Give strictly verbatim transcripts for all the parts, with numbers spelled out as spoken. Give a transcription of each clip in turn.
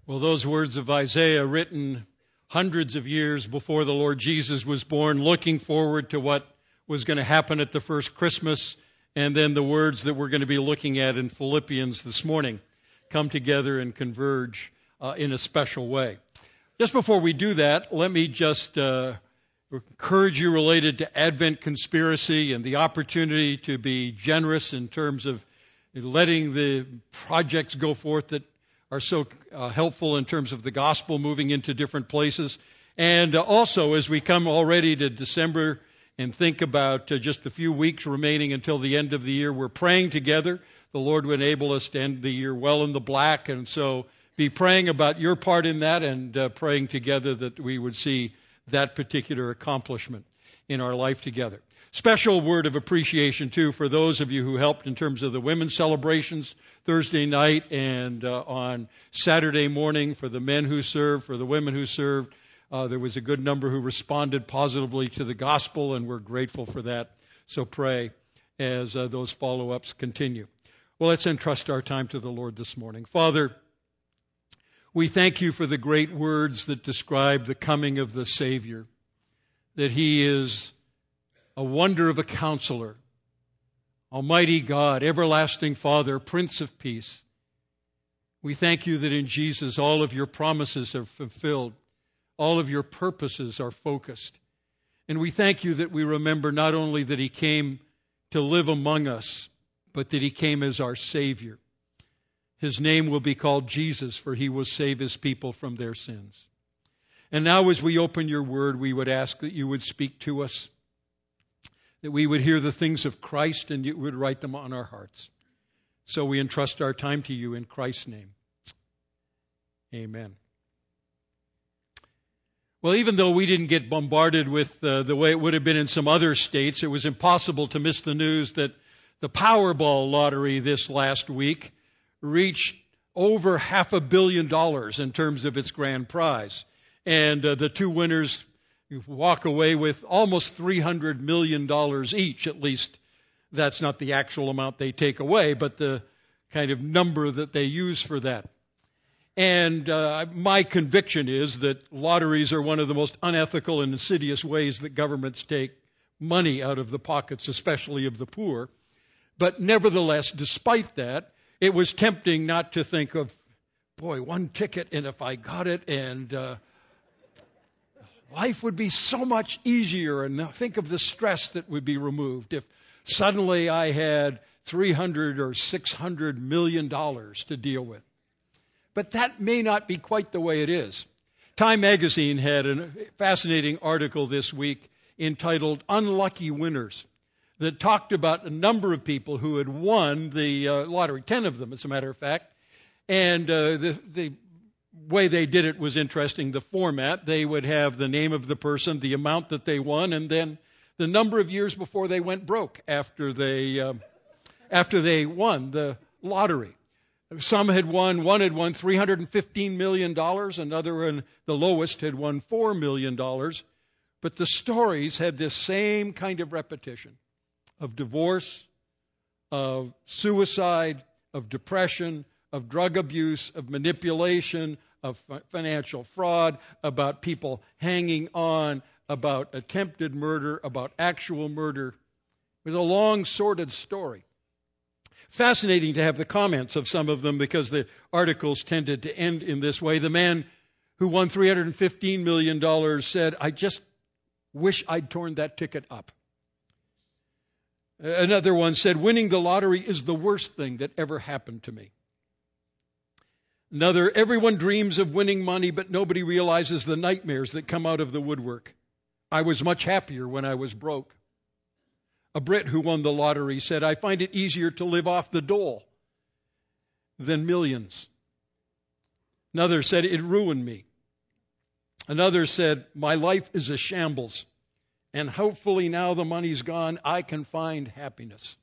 Well, those words of Isaiah written hundreds of years before the Lord Jesus was born, looking forward to what was going to happen at the first Christmas, and then the words that we're going to be looking at in Philippians this morning come together and converge uh, in a special way. Just before we do that, let me just uh, encourage you related to Advent conspiracy and the opportunity to be generous in terms of letting the projects go forth that are so uh, helpful in terms of the gospel moving into different places. And uh, also, as we come already to December and think about uh, just a few weeks remaining until the end of the year, we're praying together. The Lord would enable us to end the year well in the black. And so be praying about your part in that and uh, praying together that we would see that particular accomplishment in our life together. Special word of appreciation, too, for those of you who helped in terms of the women's celebrations Thursday night and uh, on Saturday morning, for the men who served, for the women who served. Uh, there was a good number who responded positively to the gospel, and we're grateful for that. So pray as uh, those follow-ups continue. Well, let's entrust our time to the Lord this morning. Father, we thank you for the great words that describe the coming of the Savior, that He is a wonder of a counselor, Almighty God, everlasting Father, Prince of Peace. We thank you that in Jesus all of your promises are fulfilled, all of your purposes are focused. And we thank you that we remember not only that He came to live among us, but that He came as our Savior. His name will be called Jesus, for He will save His people from their sins. And now as we open your word, we would ask that you would speak to us, that we would hear the things of Christ and you would write them on our hearts. So we entrust our time to you in Christ's name. Amen. Well, even though we didn't get bombarded with uh, the way it would have been in some other states, it was impossible to miss the news that the Powerball lottery this last week reached over half a billion dollars in terms of its grand prize. And uh, the two winners walk away with almost three hundred million dollars each. At least that's not the actual amount they take away, but the kind of number that they use for that. And uh, my conviction is that lotteries are one of the most unethical and insidious ways that governments take money out of the pockets, especially of the poor. But nevertheless, despite that, it was tempting not to think of, boy, one ticket, and if I got it, and uh, life would be so much easier, and think of the stress that would be removed if suddenly I had three hundred or six hundred million dollars to deal with. But that may not be quite the way it is. Time magazine had a fascinating article this week entitled Unlucky Winners that talked about a number of people who had won the uh, lottery, ten of them as a matter of fact. And uh, the, the way they did it was interesting. The format, they would have the name of the person, the amount that they won, and then the number of years before they went broke after they uh, after they won the lottery. Some had won, one had won three hundred fifteen million dollars, another one, the lowest, had won four million dollars. But the stories had this same kind of repetition of divorce, of suicide, of depression, of drug abuse, of manipulation, of financial fraud, about people hanging on, about attempted murder, about actual murder. It was a long, sordid story. Fascinating to have the comments of some of them because the articles tended to end in this way. The man who won three hundred fifteen million dollars said, I just wish I'd torn that ticket up. Another one said, winning the lottery is the worst thing that ever happened to me. Another, everyone dreams of winning money, but nobody realizes the nightmares that come out of the woodwork. I was much happier when I was broke. A Brit who won the lottery said, I find it easier to live off the dole than millions. Another said, it ruined me. Another said, my life is a shambles, and hopefully now the money's gone, I can find happiness.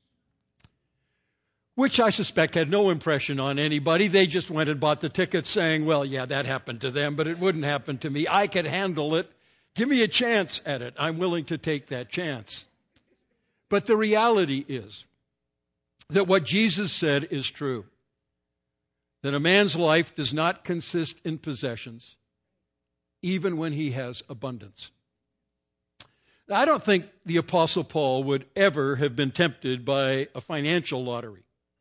Which I suspect had no impression on anybody. They just went and bought the tickets saying, well, yeah, that happened to them, but it wouldn't happen to me. I could handle it. Give me a chance at it. I'm willing to take that chance. But the reality is that what Jesus said is true. that a man's life does not consist in possessions, even when he has abundance. Now, I don't think the Apostle Paul would ever have been tempted by a financial lottery.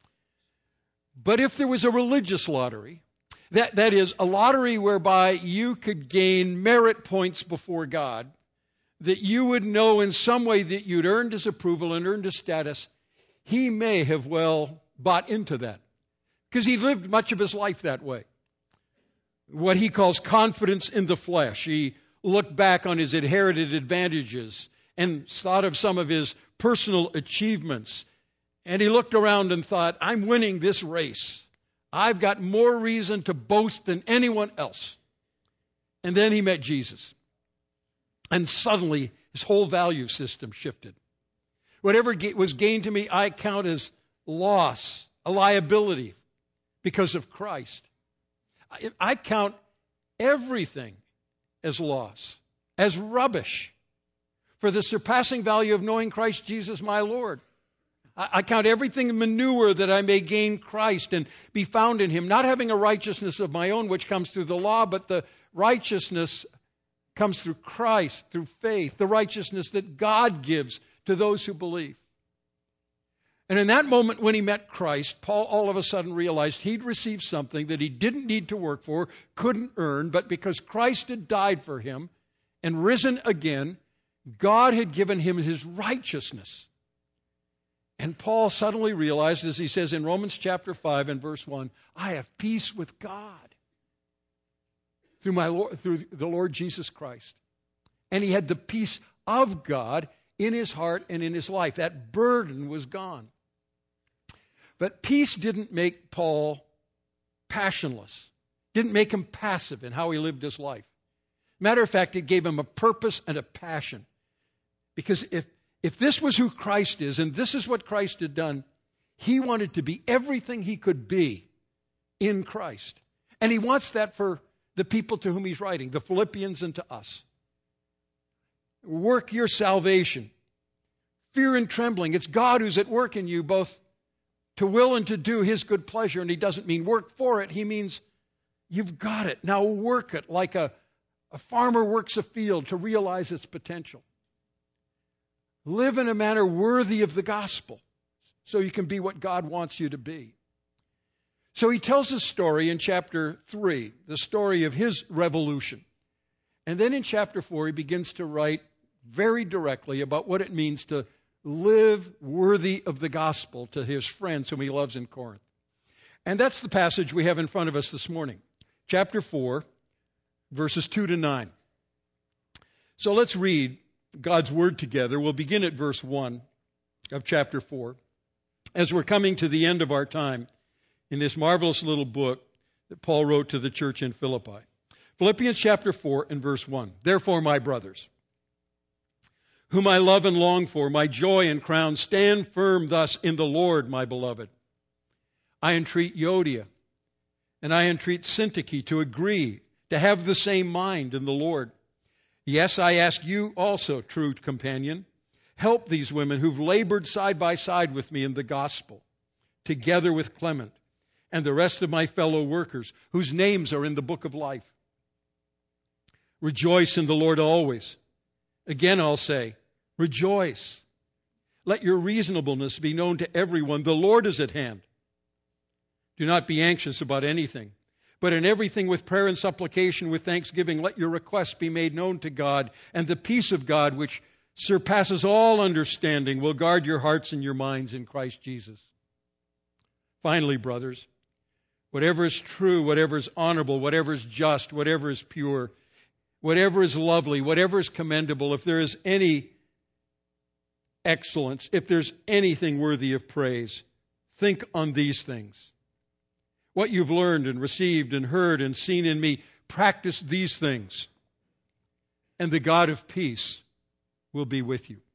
But if there was a religious lottery, that, that is, a lottery whereby you could gain merit points before God, that you would know in some way that you'd earned his approval and earned his status, he may have well bought into that. Because he lived much of his life that way. What he calls confidence in the flesh. He looked back on his inherited advantages and thought of some of his personal achievements. And he looked around and thought, I'm winning this race. I've got more reason to boast than anyone else. And then he met Jesus. And suddenly his whole value system shifted. Whatever was gained to me, I count as loss, a liability because of Christ. I count everything as loss, as rubbish, for the surpassing value of knowing Christ Jesus my Lord. I count everything manure that I may gain Christ and be found in him, not having a righteousness of my own which comes through the law, but the righteousness comes through Christ, through faith, the righteousness that God gives to those who believe. And in that moment when he met Christ, Paul all of a sudden realized he'd received something that he didn't need to work for, couldn't earn, but because Christ had died for him and risen again, God had given him his righteousness. And Paul suddenly realized, as he says in Romans chapter five and verse one, I have peace with God through my Lord, through the Lord Jesus Christ. And he had the peace of God in his heart and in his life. That burden was gone. But peace didn't make Paul passionless, didn't make him passive in how he lived his life. Matter of fact, it gave him a purpose and a passion. Because if, if this was who Christ is, and this is what Christ had done, he wanted to be everything he could be in Christ. And he wants that for the people to whom he's writing, the Philippians and to us. Work your salvation. Fear and trembling. It's God who's at work in you, both to will and to do his good pleasure. And he doesn't mean work for it. He means you've got it. Now work it like a, a farmer works a field to realize its potential. Live in a manner worthy of the gospel so you can be what God wants you to be. So he tells a story in chapter three, the story of his revolution. And then in chapter four, he begins to write very directly about what it means to live worthy of the gospel to his friends whom he loves in Corinth. And that's the passage we have in front of us this morning. Chapter four, verses two to nine. So let's read God's word together. We'll begin at verse one of chapter four. As we're coming to the end of our time in this marvelous little book that Paul wrote to the church in Philippi. Philippians chapter four and verse one. Therefore, my brothers, whom I love and long for, my joy and crown, stand firm thus in the Lord, my beloved. I entreat Euodia, and I entreat Syntyche to agree, to have the same mind in the Lord. Yes, I ask you also, true companion, help these women who've labored side by side with me in the gospel, together with Clement and the rest of my fellow workers, whose names are in the book of life. Rejoice in the Lord always. Again, I'll say, rejoice. Let your reasonableness be known to everyone. The Lord is at hand. Do not be anxious about anything, but in everything with prayer and supplication, with thanksgiving, let your requests be made known to God, and the peace of God, which surpasses all understanding, will guard your hearts and your minds in Christ Jesus. Finally, brothers, whatever is true, whatever is honorable, whatever is just, whatever is pure, whatever is lovely, whatever is commendable, if there is any excellence, if there's anything worthy of praise, think on these things. What you've learned and received and heard and seen in me, practice these things, and the God of peace will be with you.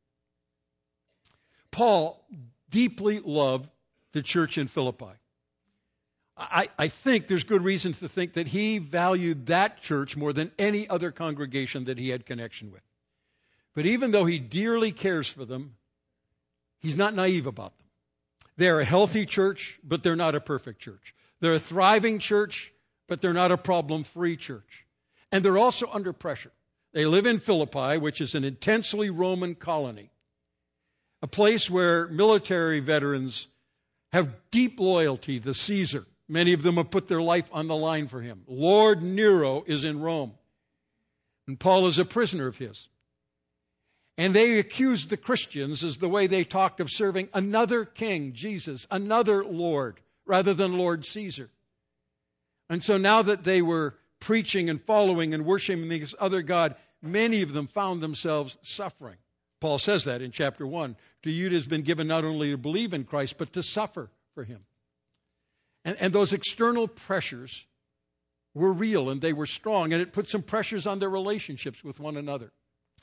Paul deeply loved the church in Philippi. I, I think there's good reason to think that he valued that church more than any other congregation that he had connection with. But even though he dearly cares for them, he's not naive about them. They're a healthy church, but they're not a perfect church. They're a thriving church, but they're not a problem-free church. And they're also under pressure. They live in Philippi, which is an intensely Roman colony, a place where military veterans have deep loyalty to Caesar. Many of them have put their life on the line for him. Lord Nero is in Rome, and Paul is a prisoner of his. And they accused the Christians as the way they talked of serving another king, Jesus, another Lord, rather than Lord Caesar. And so now that they were preaching and following and worshiping this other God, many of them found themselves suffering. Paul says that in chapter one. To you it has been given not only to believe in Christ, but to suffer for him. And, and those external pressures were real and they were strong, and it put some pressures on their relationships with one another.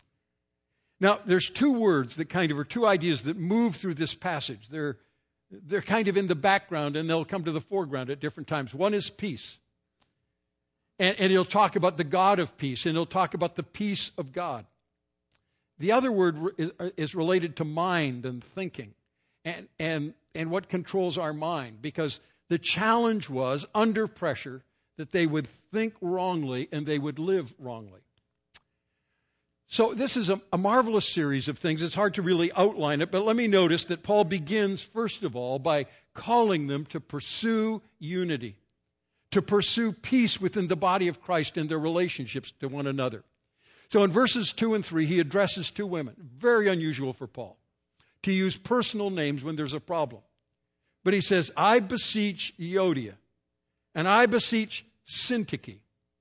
Now, there's two words that kind of, or two ideas that move through this passage. They're, they're kind of in the background, and they'll come to the foreground at different times. One is peace. And, and he'll talk about the God of peace, and he'll talk about the peace of God. The other word is, is related to mind and thinking, and, and, and what controls our mind, because the challenge was, under pressure, that they would think wrongly and they would live wrongly. So this is a, a marvelous series of things. It's hard to really outline it, but let me notice that Paul begins, first of all, by calling them to pursue unity, to pursue peace within the body of Christ and their relationships to one another. So in verses two and three, he addresses two women. Very unusual for Paul to use personal names when there's a problem. But he says, I beseech Euodia, and I beseech Syntyche.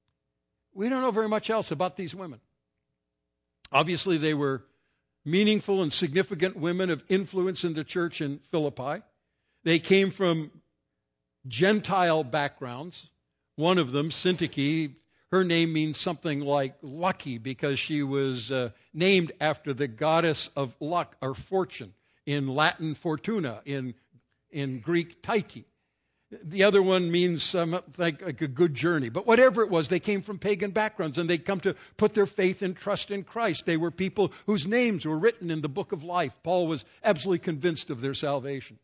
We don't know very much else about these women. Obviously, they were meaningful and significant women of influence in the church in Philippi. They came from Gentile backgrounds. One of them, Syntyche, her name means something like lucky because she was uh, named after the goddess of luck or fortune. In Latin, Fortuna. In, in Greek, Tyche. The other one means um, like, like a good journey. But whatever it was, they came from pagan backgrounds, and they'd come to put their faith and trust in Christ. They were people whose names were written in the book of life. Paul was absolutely convinced of their salvation.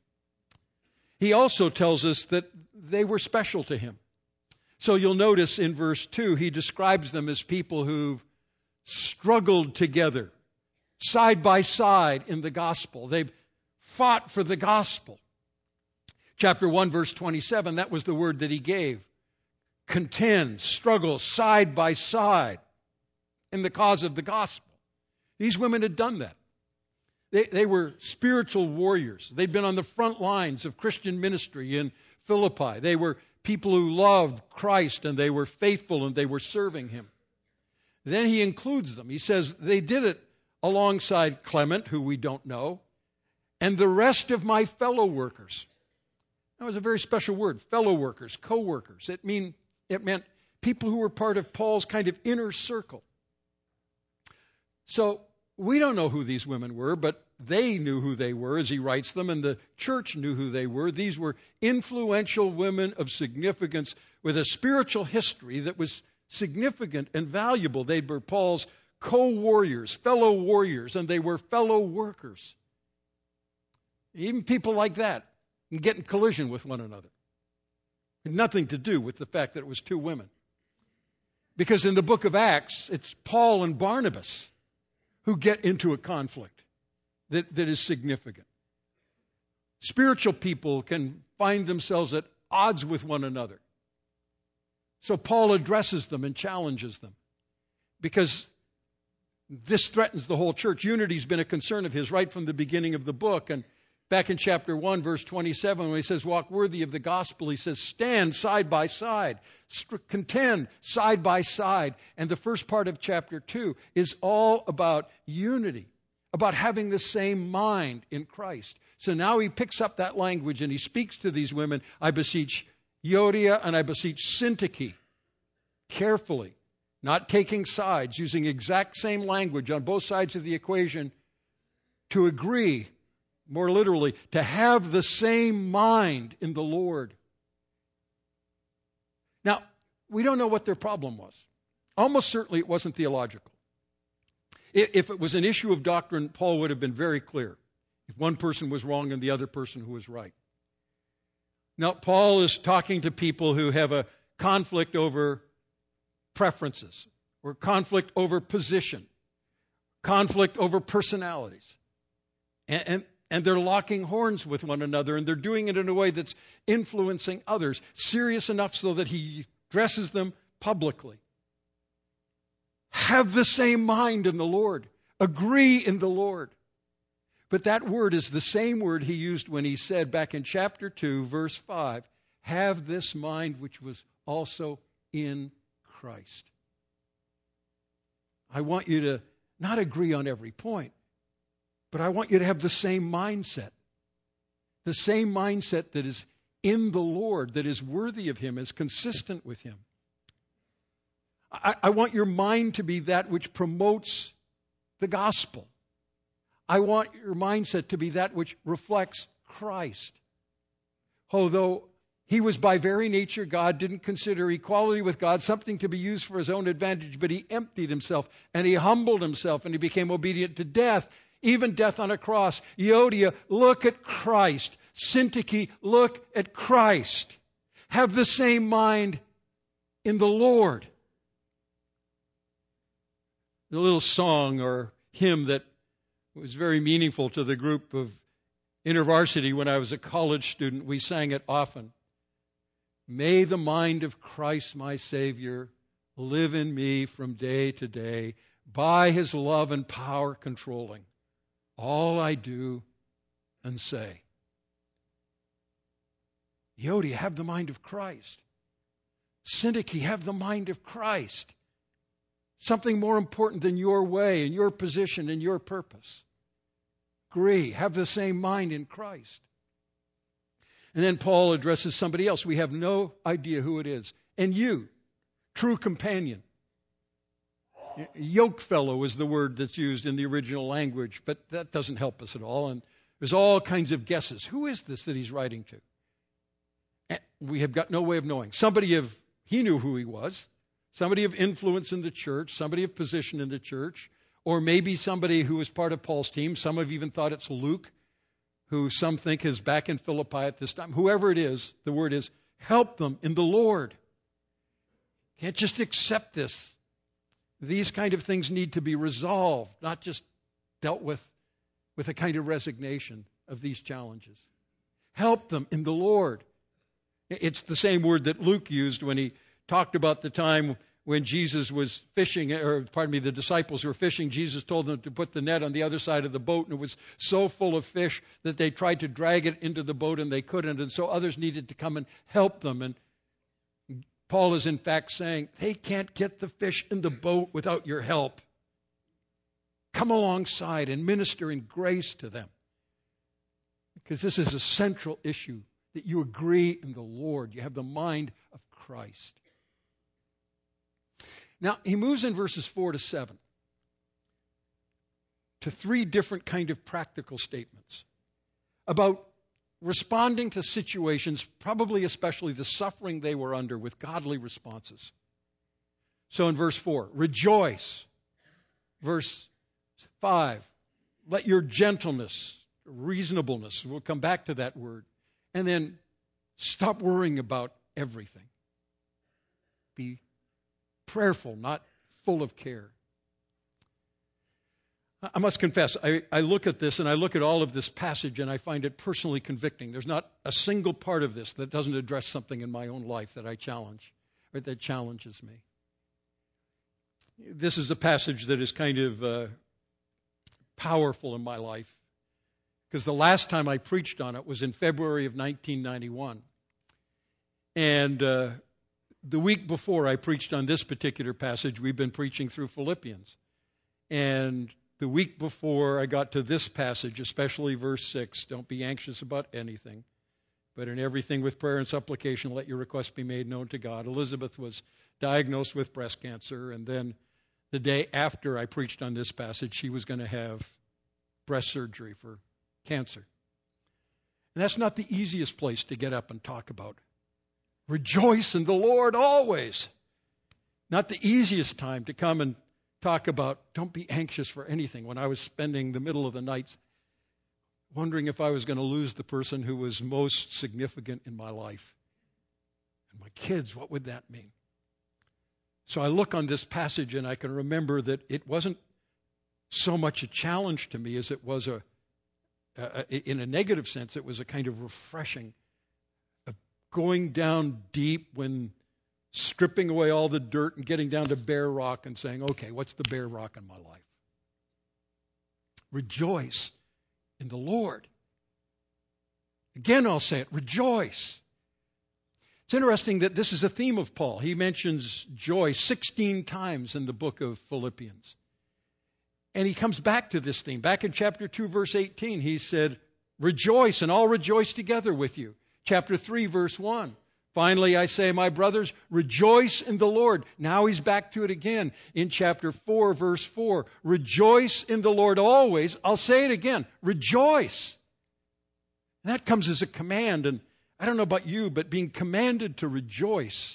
He also tells us that they were special to him. So you'll notice in verse two, he describes them as people who've struggled together, side by side in the gospel. They've fought for the gospel. Chapter one, verse twenty-seven, that was the word that he gave. Contend, struggle side by side in the cause of the gospel. These women had done that. They, they were spiritual warriors. They'd been on the front lines of Christian ministry in Philippi. They were people who loved Christ, and they were faithful, and they were serving him. Then he includes them. He says they did it alongside Clement, who we don't know, and the rest of my fellow workers. That was a very special word, fellow workers, co-workers. It mean, it meant people who were part of Paul's kind of inner circle. So we don't know who these women were, but they knew who they were as he writes them, and the church knew who they were. These were influential women of significance with a spiritual history that was significant and valuable. They were Paul's co-warriors, fellow warriors, and they were fellow workers. Even people like that and get in collision with one another. It had nothing to do with the fact that it was two women. Because in the book of Acts, it's Paul and Barnabas who get into a conflict that, that is significant. Spiritual people can find themselves at odds with one another. So Paul addresses them and challenges them because this threatens the whole church. Unity's been a concern of his right from the beginning of the book. And back in chapter one, verse twenty-seven, when he says, walk worthy of the gospel, he says, stand side by side, contend side by side. And the first part of chapter two is all about unity, about having the same mind in Christ. So now he picks up that language and he speaks to these women. I beseech Euodia and I beseech Syntyche, carefully, not taking sides, using exact same language on both sides of the equation to agree. More literally, to have the same mind in the Lord. Now, we don't know what their problem was. Almost certainly it wasn't theological. If it was an issue of doctrine, Paul would have been very clear. If one person was wrong and the other person who was right. Now, Paul is talking to people who have a conflict over preferences, or conflict over position, conflict over personalities. And, and, and they're locking horns with one another, and they're doing it in a way that's influencing others, serious enough so that he addresses them publicly. Have the same mind in the Lord. Agree in the Lord. But that word is the same word he used when he said back in chapter two, verse five, have this mind which was also in Christ. I want you to not agree on every point, but I want you to have the same mindset. The same mindset that is in the Lord, that is worthy of Him, is consistent with Him. I, I want your mind to be that which promotes the gospel. I want your mindset to be that which reflects Christ. Although He was by very nature God, didn't consider equality with God something to be used for His own advantage, but He emptied Himself and He humbled Himself and He became obedient to death, even death on a cross. Euodia, look at Christ. Syntyche, look at Christ. Have the same mind in the Lord. The little song or hymn that was very meaningful to the group of InterVarsity when I was a college student, we sang it often. May the mind of Christ my Savior live in me from day to day, by His love and power controlling all I do and say. Euodia, have the mind of Christ. Syntyche, have the mind of Christ. Something more important than your way and your position and your purpose. Agree. Have the same mind in Christ. And then Paul addresses somebody else. We have no idea who it is. And you, true companion. Yoke fellow is the word that's used in the original language, but that doesn't help us at all. And there's all kinds of guesses. Who is this that he's writing to? And we have got no way of knowing. Somebody of, he knew who he was. Somebody of influence in the church, somebody of position in the church, or maybe somebody who was part of Paul's team. Some have even thought it's Luke, who some think is back in Philippi at this time. Whoever it is, the word is, help them in the Lord. Can't just accept this. These kind of things need to be resolved, not just dealt with with a kind of resignation of these challenges. Help them in the Lord. It's the same word that Luke used when he talked about the time when Jesus was fishing, or pardon me, the disciples were fishing. Jesus told them to put the net on the other side of the boat, and it was so full of fish that they tried to drag it into the boat and they couldn't, and so others needed to come and help them. And Paul is in fact saying, they can't get the fish in the boat without your help. Come alongside and minister in grace to them. Because this is a central issue, that you agree in the Lord. You have the mind of Christ. Now, he moves in verses four to seven to three different kind of practical statements about responding to situations, probably especially the suffering they were under, with godly responses. So in verse four, rejoice. Verse five, let your gentleness, reasonableness, we'll come back to that word. And then stop worrying about everything. Be prayerful, not full of care. I must confess, I, I look at this and I look at all of this passage and I find it personally convicting. There's not a single part of this that doesn't address something in my own life that I challenge, or that challenges me. This is a passage that is kind of uh, powerful in my life, because the last time I preached on it was in February of nineteen ninety-one. And uh, the week before I preached on this particular passage, we've been preaching through Philippians. And the week before I got to this passage, especially verse six, don't be anxious about anything, but in everything with prayer and supplication, let your requests be made known to God. Elizabeth was diagnosed with breast cancer, and then the day after I preached on this passage, she was going to have breast surgery for cancer. And that's not the easiest place to get up and talk about. Rejoice in the Lord always. Not the easiest time to come and talk about don't be anxious for anything, when I was spending the middle of the night wondering if I was going to lose the person who was most significant in my life. And my kids, what would that mean? So I look on this passage and I can remember that it wasn't so much a challenge to me as it was a, a in a negative sense, it was a kind of refreshing, of going down deep when stripping away all the dirt and getting down to bare rock and saying, okay, what's the bare rock in my life? Rejoice in the Lord. Again, I'll say it, rejoice. It's interesting that this is a theme of Paul. He mentions joy sixteen times in the book of Philippians. And he comes back to this theme. Back in chapter two, verse eighteen, he said, rejoice, and I'll rejoice together with you. Chapter three, verse one. Finally, I say, my brothers, rejoice in the Lord. Now he's back to it again in chapter four, verse four. Rejoice in the Lord always. I'll say it again. Rejoice. And that comes as a command. And I don't know about you, but being commanded to rejoice.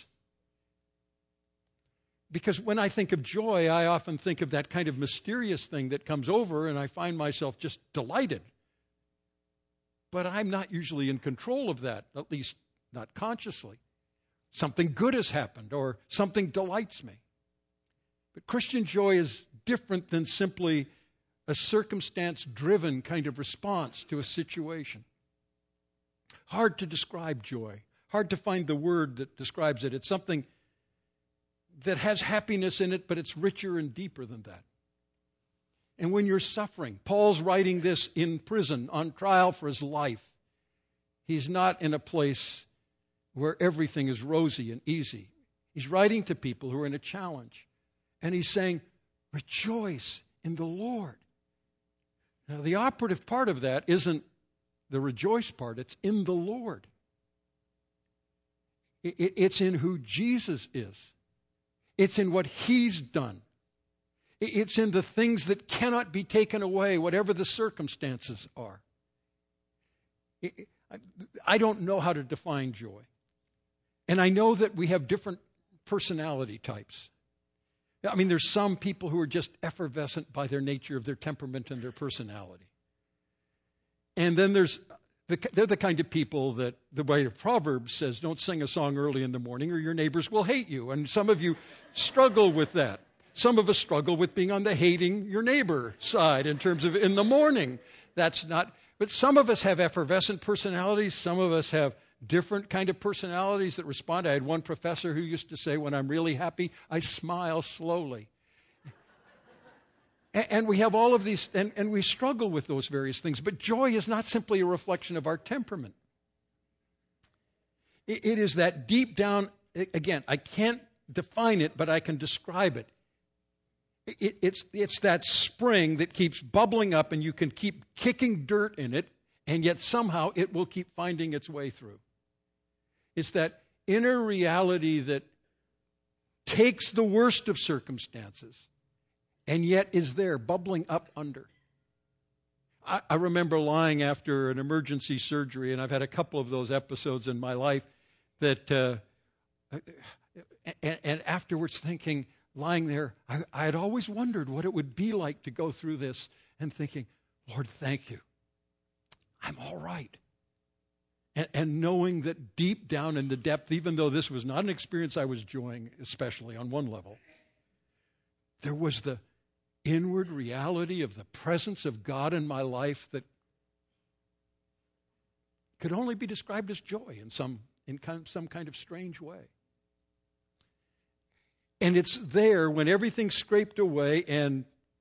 Because when I think of joy, I often think of that kind of mysterious thing that comes over and I find myself just delighted. But I'm not usually in control of that, at least not consciously. Something good has happened or something delights me. But Christian joy is different than simply a circumstance-driven kind of response to a situation. Hard to describe joy. Hard to find the word that describes it. It's something that has happiness in it, but it's richer and deeper than that. And when you're suffering, Paul's writing this in prison, on trial for his life. He's not in a place where everything is rosy and easy. He's writing to people who are in a challenge. And he's saying, rejoice in the Lord. Now, the operative part of that isn't the rejoice part. It's in the Lord. It's in who Jesus is. It's in what He's done. It's in the things that cannot be taken away, whatever the circumstances are. I don't know how to define joy. And I know that we have different personality types. I mean, there's some people who are just effervescent by their nature of their temperament and their personality. And then there's the, they're the kind of people that the way of Proverbs says, don't sing a song early in the morning or your neighbors will hate you. And some of you struggle with that. Some of us struggle with being on the hating your neighbor side in terms of in the morning. That's not, but some of us have effervescent personalities. Some of us have different kind of personalities that respond. I had one professor who used to say, when I'm really happy, I smile slowly. and, and we have all of these, and, and we struggle with those various things. But joy is not simply a reflection of our temperament. It, it is that deep down, again, I can't define it, but I can describe it. It, it's, it's that spring that keeps bubbling up and you can keep kicking dirt in it, and yet somehow it will keep finding its way through. It's that inner reality that takes the worst of circumstances and yet is there bubbling up under. I, I remember lying after an emergency surgery, and I've had a couple of those episodes in my life, that uh, and, and afterwards thinking, lying there, I, I had always wondered what it would be like to go through this and thinking, Lord, thank you. I'm all right. And, and knowing that deep down in the depth, even though this was not an experience I was enjoying, especially on one level, there was the inward reality of the presence of God in my life that could only be described as joy in some in kind, some kind of strange way. And it's there when everything's scraped away, and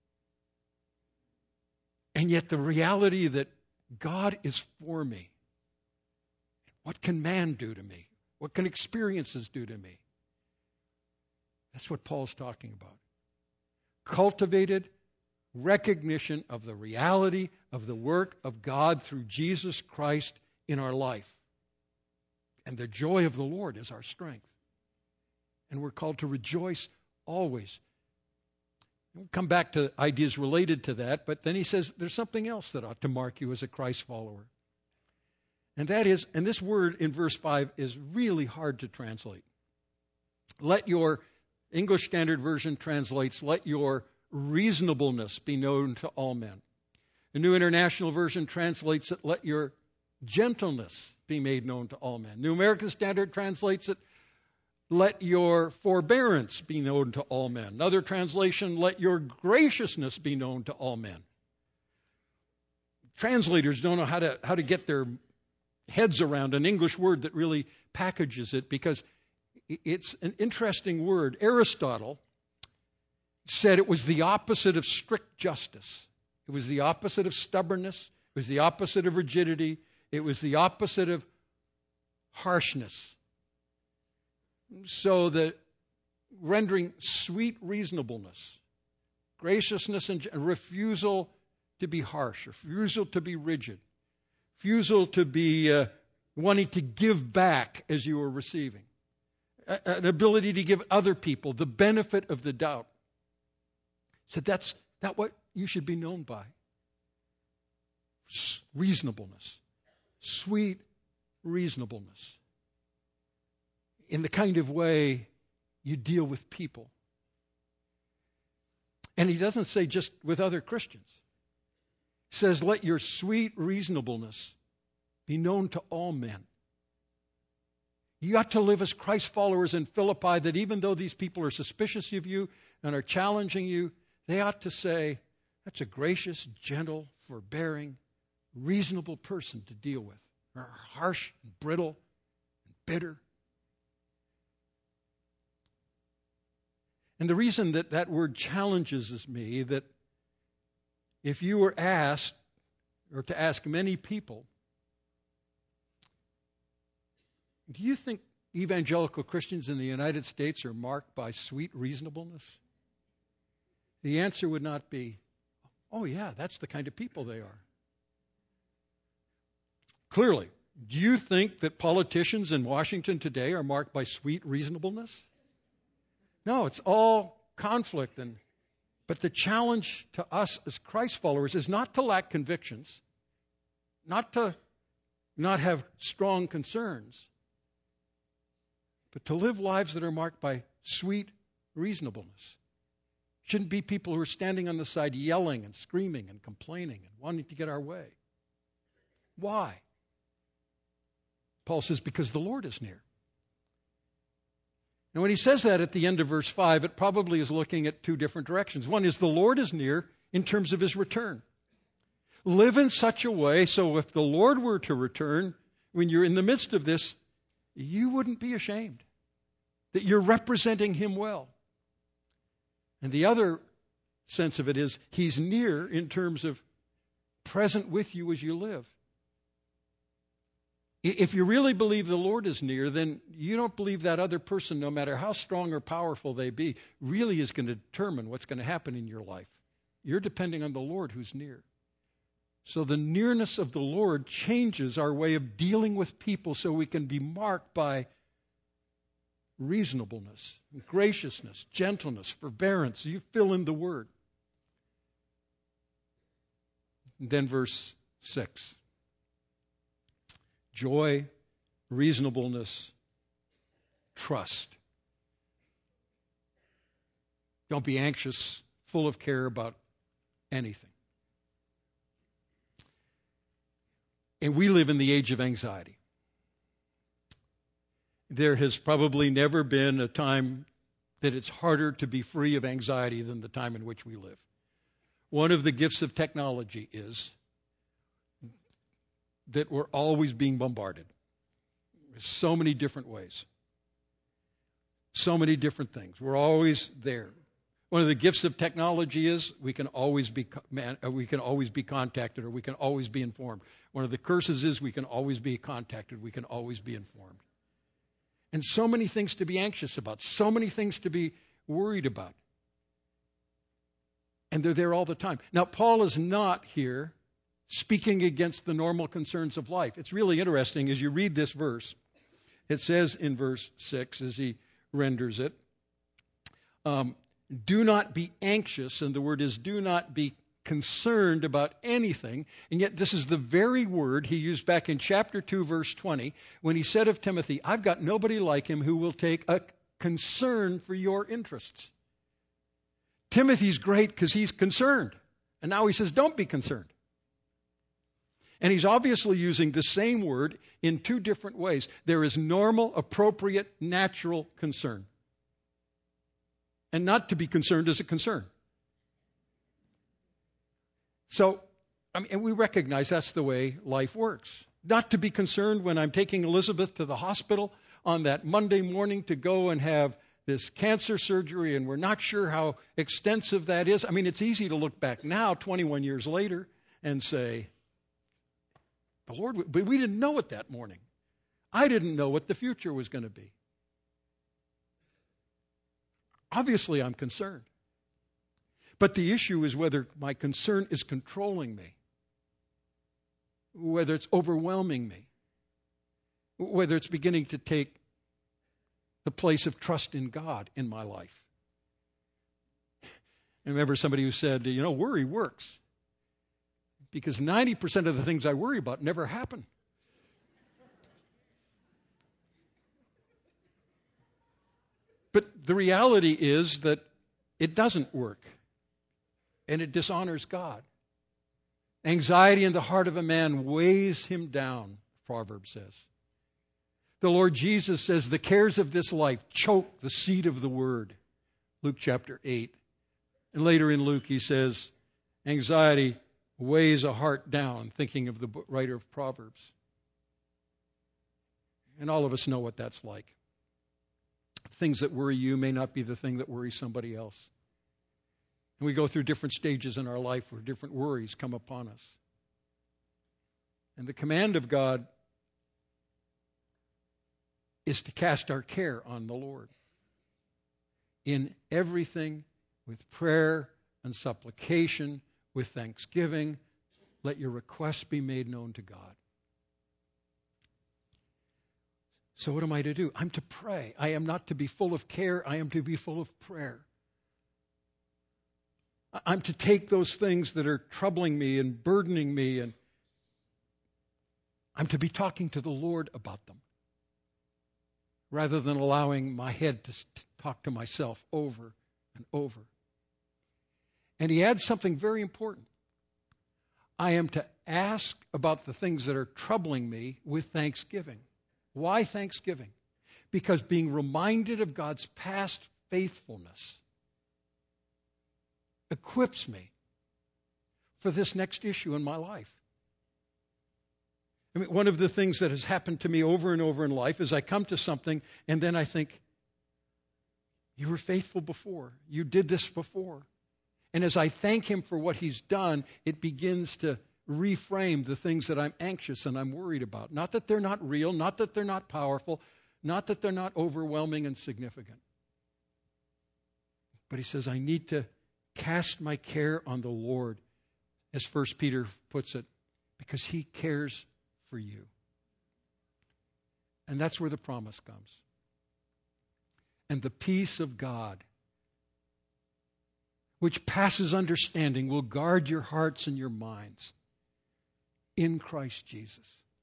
and yet the reality that God is for me. What can man do to me? What can experiences do to me? That's what Paul's talking about. Cultivated recognition of the reality of the work of God through Jesus Christ in our life. And the joy of the Lord is our strength. And we're called to rejoice always. We'll come back to ideas related to that, but then he says there's something else that ought to mark you as a Christ follower. And that is, and this word in verse five is really hard to translate. Let your, English Standard Version translates, let your reasonableness be known to all men. The New International Version translates it, let your gentleness be made known to all men. New American Standard translates it, let your forbearance be known to all men. Another translation, let your graciousness be known to all men. Translators don't know how to how to get their heads around an English word that really packages it, because it's an interesting word. Aristotle said it was the opposite of strict justice. It was the opposite of stubbornness. It was the opposite of rigidity. It was the opposite of harshness. So the rendering sweet reasonableness, graciousness, and refusal to be harsh, refusal to be rigid, refusal to be uh, wanting to give back as you were receiving, a- an ability to give other people the benefit of the doubt. So that's not what you should be known by. Reasonableness, sweet reasonableness, in the kind of way you deal with people. And he doesn't say just with other Christians. He says, let your sweet reasonableness be known to all men. You ought to live as Christ followers in Philippi, that even though these people are suspicious of you and are challenging you, they ought to say, that's a gracious, gentle, forbearing, reasonable person to deal with. They're harsh, and brittle, and bitter. And the reason that that word challenges is me, that if you were asked, or to ask many people, do you think evangelical Christians in the United States are marked by sweet reasonableness? The answer would not be, oh yeah, that's the kind of people they are. Clearly, do you think that politicians in Washington today are marked by sweet reasonableness? No, it's all conflict. And but the challenge to us as Christ followers is not to lack convictions, not to not have strong concerns, but to live lives that are marked by sweet reasonableness. Shouldn't be people who are standing on the side yelling and screaming and complaining and wanting to get our way. Why? Paul says, because the Lord is near. And when he says that at the end of verse five, it probably is looking at two different directions. One is the Lord is near in terms of his return. Live in such a way so if the Lord were to return, when you're in the midst of this, you wouldn't be ashamed that you're representing him well. And the other sense of it is he's near in terms of present with you as you live. If you really believe the Lord is near, then you don't believe that other person, no matter how strong or powerful they be, really is going to determine what's going to happen in your life. You're depending on the Lord who's near. So the nearness of the Lord changes our way of dealing with people so we can be marked by reasonableness, graciousness, gentleness, forbearance. You fill in the word. And then verse six. Joy, reasonableness, trust. Don't be anxious, full of care about anything. And we live in the age of anxiety. There has probably never been a time that it's harder to be free of anxiety than the time in which we live. One of the gifts of technology is that we're always being bombarded. So many different ways. So many different things. We're always there. One of the gifts of technology is we can always be man, we can always be contacted, or we can always be informed. One of the curses is we can always be contacted, we can always be informed. And so many things to be anxious about, so many things to be worried about. And they're there all the time. Now, Paul is not here speaking against the normal concerns of life. It's really interesting as you read this verse. It says in verse six, as he renders it, um, do not be anxious, and the word is do not be concerned about anything. And yet this is the very word he used back in chapter two, verse twenty, when he said of Timothy, I've got nobody like him who will take a concern for your interests. Timothy's great because he's concerned. And now he says, don't be concerned. And he's obviously using the same word in two different ways. There is normal, appropriate, natural concern. And not to be concerned is a concern. So, I mean, and we recognize that's the way life works. Not to be concerned when I'm taking Elizabeth to the hospital on that Monday morning to go and have this cancer surgery, and we're not sure how extensive that is. I mean, it's easy to look back now, twenty-one years later, and say, the Lord, but we didn't know it that morning. I didn't know what the future was going to be. Obviously, I'm concerned. But the issue is whether my concern is controlling me, whether it's overwhelming me, whether it's beginning to take the place of trust in God in my life. I remember somebody who said, you know, worry works. Because ninety percent of the things I worry about never happen. But the reality is that it doesn't work. And it dishonors God. Anxiety in the heart of a man weighs him down, Proverbs says. The Lord Jesus says the cares of this life choke the seed of the word. Luke chapter eight. And later in Luke he says, anxiety weighs a heart down, thinking of the writer of Proverbs. And all of us know what that's like. Things that worry you may not be the thing that worries somebody else. And we go through different stages in our life where different worries come upon us. And the command of God is to cast our care on the Lord. In everything, with prayer and supplication, with thanksgiving, let your requests be made known to God. So what am I to do? I'm to pray. I am not to be full of care. I am to be full of prayer. I'm to take those things that are troubling me and burdening me, and I'm to be talking to the Lord about them, rather than allowing my head to talk to myself over and over. And he adds something very important. I am to ask about the things that are troubling me with thanksgiving. Why thanksgiving? Because being reminded of God's past faithfulness equips me for this next issue in my life. I mean, one of the things that has happened to me over and over in life is I come to something and then I think, you were faithful before. You did this before. And as I thank him for what he's done, it begins to reframe the things that I'm anxious and I'm worried about. Not that they're not real, not that they're not powerful, not that they're not overwhelming and significant. But he says, I need to cast my care on the Lord, as First Peter puts it, because he cares for you. And that's where the promise comes. And the peace of God, which passes understanding, will guard your hearts and your minds in Christ Jesus.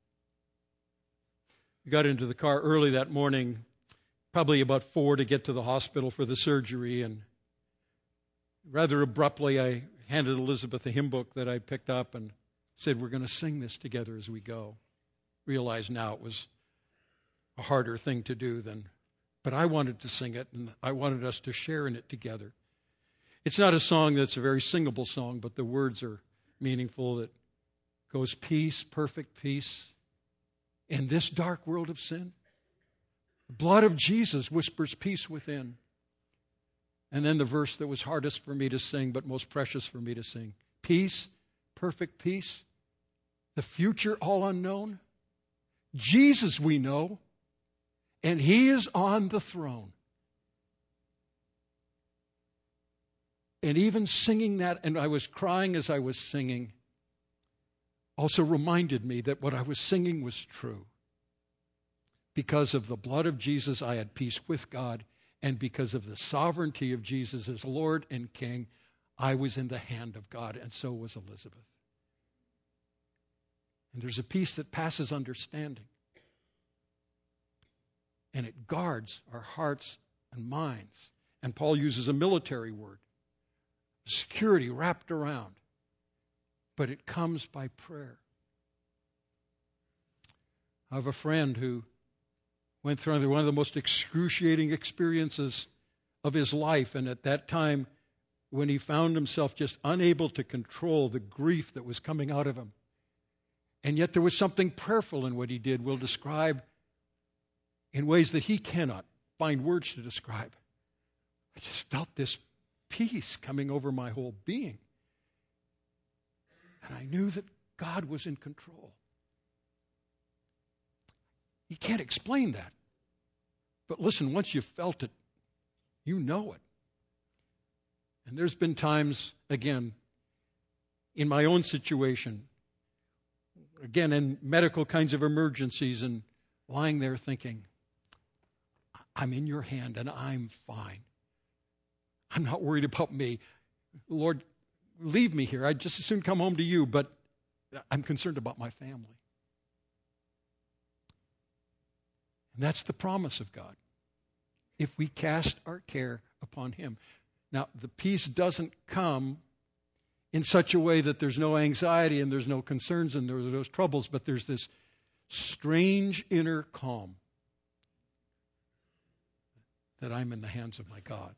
We got into the car early that morning, probably about four, to get to the hospital for the surgery, and rather abruptly I handed Elizabeth a hymn book that I picked up and said, we're going to sing this together as we go. Realized now it was a harder thing to do than, but I wanted to sing it, and I wanted us to share in it together. It's not a song that's a very singable song, but the words are meaningful. It goes, peace, perfect peace, in this dark world of sin. The blood of Jesus whispers peace within. And then the verse that was hardest for me to sing, but most precious for me to sing. Peace, perfect peace, the future all unknown. Jesus we know, and he is on the throne. And even singing that, and I was crying as I was singing, also reminded me that what I was singing was true. Because of the blood of Jesus, I had peace with God, and because of the sovereignty of Jesus as Lord and King, I was in the hand of God, and so was Elizabeth. And there's a peace that passes understanding. And it guards our hearts and minds. And Paul uses a military word. Security wrapped around. But it comes by prayer. I have a friend who went through one of the most excruciating experiences of his life, and at that time, when he found himself just unable to control the grief that was coming out of him, and yet there was something prayerful in what he did, we'll describe in ways that he cannot find words to describe. I just felt this peace coming over my whole being. And I knew that God was in control. You can't explain that. But listen, once you've felt it, you know it. And there's been times, again, in my own situation, again, in medical kinds of emergencies, and lying there thinking, I'm in your hand and I'm fine. I'm not worried about me. Lord, leave me here. I'd just as soon come home to you, but I'm concerned about my family. And that's the promise of God. If we cast our care upon Him. Now, the peace doesn't come in such a way that there's no anxiety and there's no concerns and there's those troubles, but there's this strange inner calm that I'm in the hands of my God.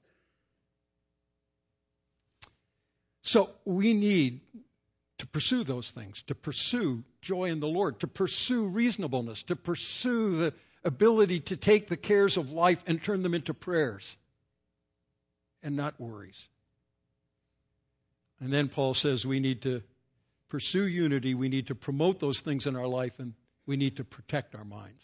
So we need to pursue those things, to pursue joy in the Lord, to pursue reasonableness, to pursue the ability to take the cares of life and turn them into prayers and not worries. And then Paul says we need to pursue unity, we need to promote those things in our life, and we need to protect our minds.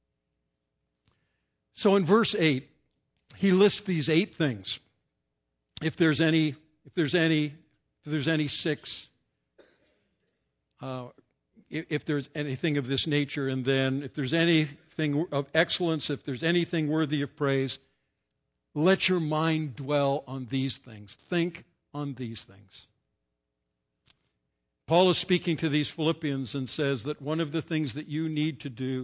So in verse eight, he lists these eight things. If there's any, if there's any, if there's any six, uh, if, if there's anything of this nature, and then if there's anything of excellence, if there's anything worthy of praise, let your mind dwell on these things. Think on these things. Paul is speaking to these Philippians and says that one of the things that you need to do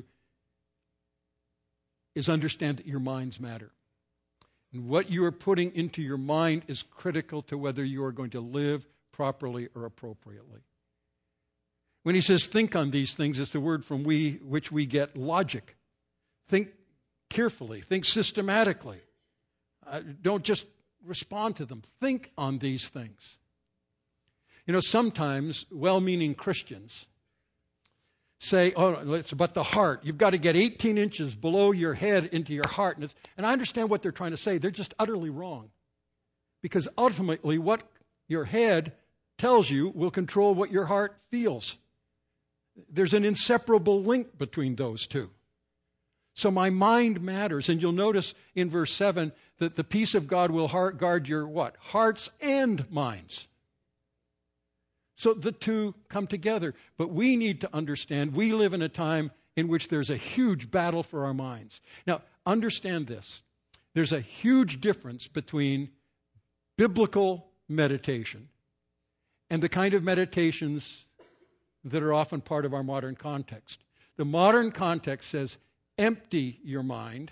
is understand that your minds matter. And what you are putting into your mind is critical to whether you are going to live properly or appropriately. When he says think on these things, it's the word from we which we get logic. Think carefully. Think systematically. Uh, don't just respond to them. Think on these things. You know, sometimes well-meaning Christians say, oh, it's about the heart. You've got to get eighteen inches below your head into your heart. And, it's, and I understand what they're trying to say. They're just utterly wrong. Because ultimately what your head tells you will control what your heart feels. There's an inseparable link between those two. So my mind matters. And you'll notice in verse seven that the peace of God will heart guard your what? Hearts and minds. So the two come together. But we need to understand we live in a time in which there's a huge battle for our minds. Now, understand this. There's a huge difference between biblical meditation and the kind of meditations that are often part of our modern context. The modern context says, empty your mind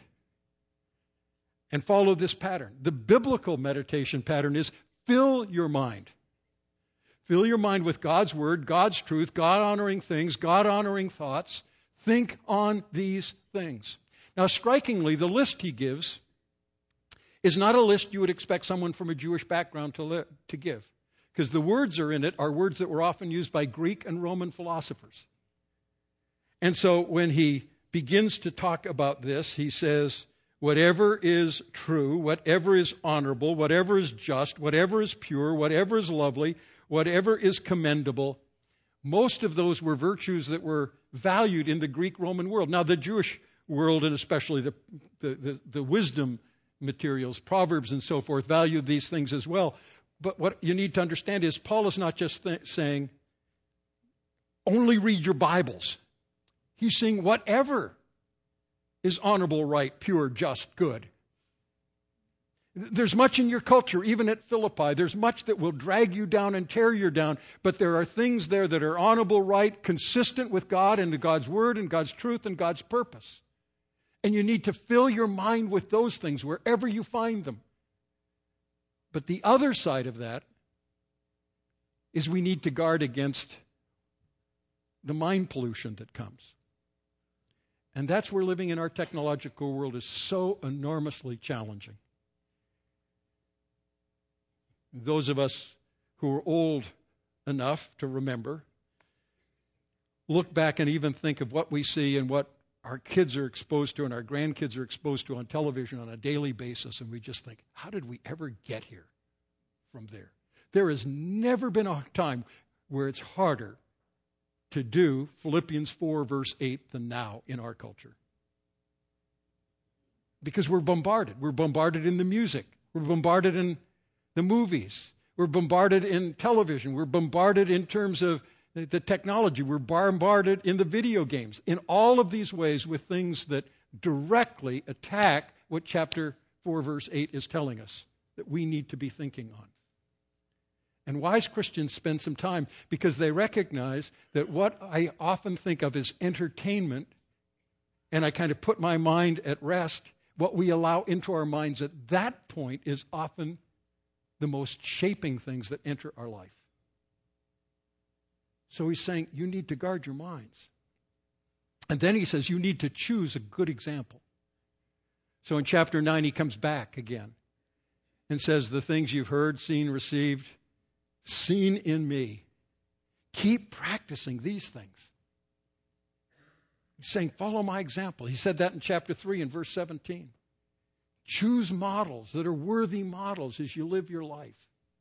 and follow this pattern. The biblical meditation pattern is fill your mind. Fill your mind with God's Word, God's truth, God-honoring things, God-honoring thoughts. Think on these things. Now, strikingly, the list he gives is not a list you would expect someone from a Jewish background to, li- to give. Because the words are in it are words that were often used by Greek and Roman philosophers. And so when he begins to talk about this, he says, whatever is true, whatever is honorable, whatever is just, whatever is pure, whatever is lovely, whatever is commendable, most of those were virtues that were valued in the Greek-Roman world. Now, the Jewish world, and especially the, the, the, the wisdom materials, Proverbs and so forth, valued these things as well. But what you need to understand is Paul is not just th- saying, only read your Bibles. He's saying whatever is honorable, right, pure, just, good. There's much in your culture, even at Philippi. There's much that will drag you down and tear you down. But there are things there that are honorable, right, consistent with God and God's Word and God's truth and God's purpose. And you need to fill your mind with those things wherever you find them. But the other side of that is we need to guard against the mind pollution that comes. And that's where living in our technological world is so enormously challenging. Those of us who are old enough to remember look back and even think of what we see and what our kids are exposed to and our grandkids are exposed to on television on a daily basis, and we just think, how did we ever get here from there? There has never been a time where it's harder to do Philippians four, verse eight, than now in our culture. Because we're bombarded. We're bombarded in the music. We're bombarded in the movies. We're bombarded in television. We're bombarded in terms of the technology. We're bombarded in the video games. In all of these ways with things that directly attack what chapter four, verse eight is telling us that we need to be thinking on. And wise Christians spend some time because they recognize that what I often think of as entertainment, and I kind of put my mind at rest, what we allow into our minds at that point is often the most shaping things that enter our life. So he's saying, you need to guard your minds. And then he says, you need to choose a good example. So in chapter nine, he comes back again and says, the things you've heard, seen, received, seen in me, keep practicing these things. He's saying, follow my example. He said that in chapter three and verse seventeen. Choose models that are worthy models as you live your life.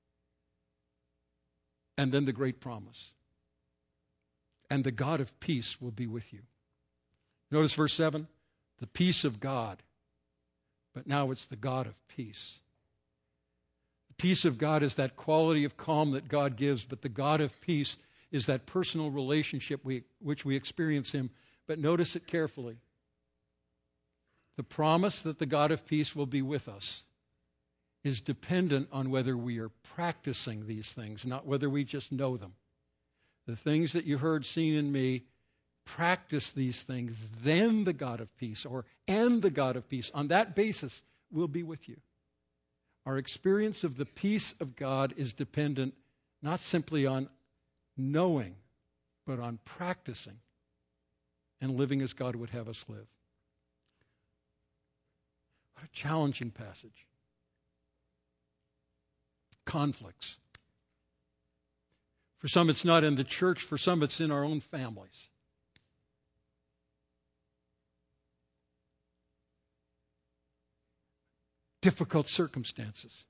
And then the great promise. And the God of peace will be with you. Notice verse seven. The peace of God. But now it's the God of peace. The peace of God is that quality of calm that God gives, but the God of peace is that personal relationship we, which we experience Him. But notice it carefully. The promise that the God of peace will be with us is dependent on whether we are practicing these things, not whether we just know them. The things that you heard, seen in me, practice these things, then the God of peace, or and the God of peace, on that basis, will be with you. Our experience of the peace of God is dependent not simply on knowing, but on practicing and living as God would have us live. What a challenging passage. Conflicts. For some, it's not in the church. For some, it's in our own families. Difficult circumstances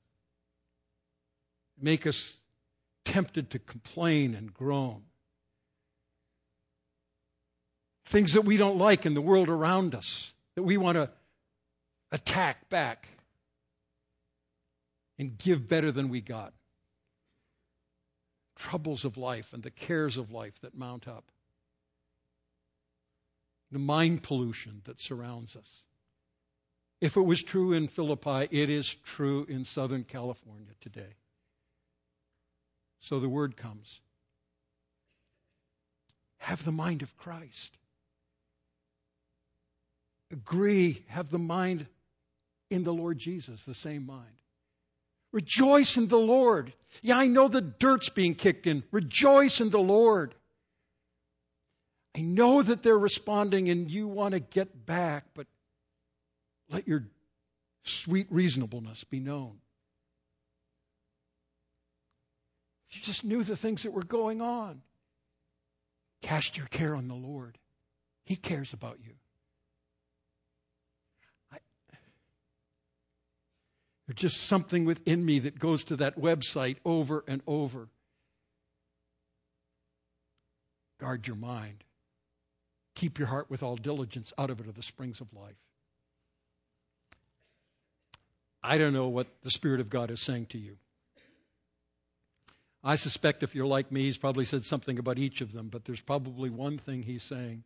make us tempted to complain and groan. Things that we don't like in the world around us, that we want to attack back and give better than we got. Troubles of life and the cares of life that mount up. The mind pollution that surrounds us. If it was true in Philippi, it is true in Southern California today. So the word comes. Have the mind of Christ. Agree, have the mind in the Lord Jesus, the same mind. Rejoice in the Lord. Yeah, I know the dirt's being kicked in. Rejoice in the Lord. I know that they're responding and you want to get back, but let your sweet reasonableness be known. If you just knew the things that were going on, cast your care on the Lord. He cares about you. There's just something within me that goes to that website over and over. Guard your mind. Keep your heart with all diligence. Out of it are the springs of life. I don't know what the Spirit of God is saying to you. I suspect if you're like me, He's probably said something about each of them, but there's probably one thing He's saying.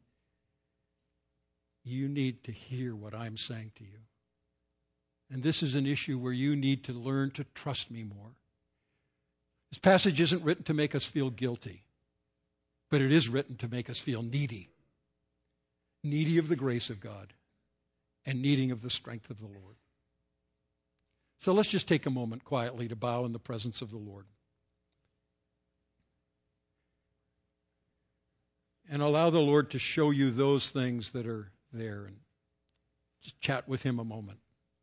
You need to hear what I'm saying to you. And this is an issue where you need to learn to trust me more. This passage isn't written to make us feel guilty, but it is written to make us feel needy. Needy of the grace of God and needing of the strength of the Lord. So let's just take a moment quietly to bow in the presence of the Lord. And allow the Lord to show you those things that are there and just chat with him a moment.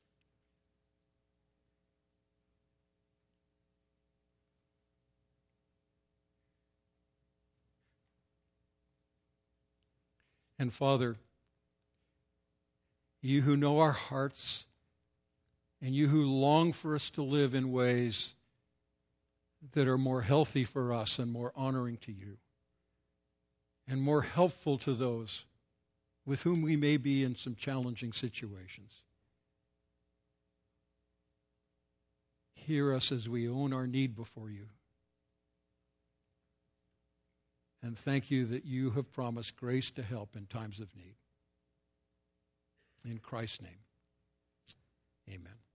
And Father, you who know our hearts and you who long for us to live in ways that are more healthy for us and more honoring to you and more helpful to those with whom we may be in some challenging situations. Hear us as we own our need before you. And thank you that you have promised grace to help in times of need. In Christ's name, amen.